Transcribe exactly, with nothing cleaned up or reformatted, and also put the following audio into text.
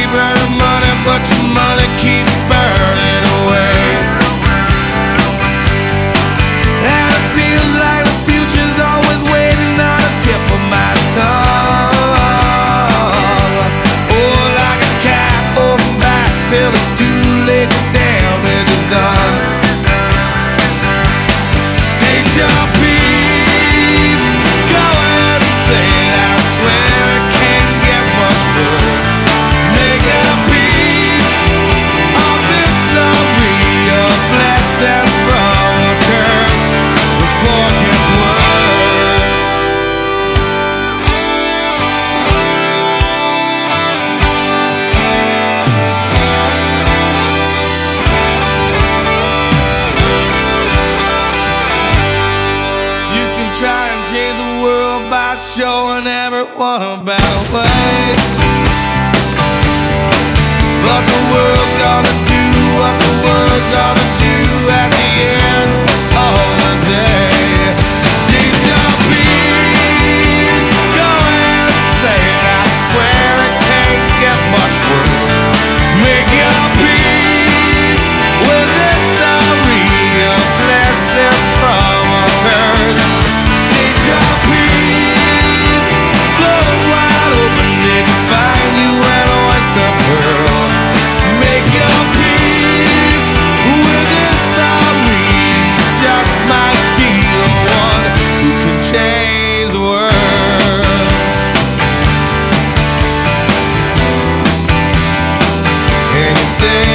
burning money, but your money keeps burning away. And it feels like the future's always waiting on the tip of my tongue. Oh, like a cat holding back till it's too late, the damage is done. State your peace, go ahead and say it. I swear it can't get much worse. Make a peace of mystery, a blessing from a curse before it gets worse. You can try and change the world by showing everyone a better way, but the world's gonna do what the world's gonna do at the end of the day. State your peace, go ahead and say it. I swear it can't get much worse. Make your peace with this story, a blessing from a curse. State your peace, blow it wide open, they can find you an oyster pearl. Make your peace with this story, just might be the one who can change the world. And you say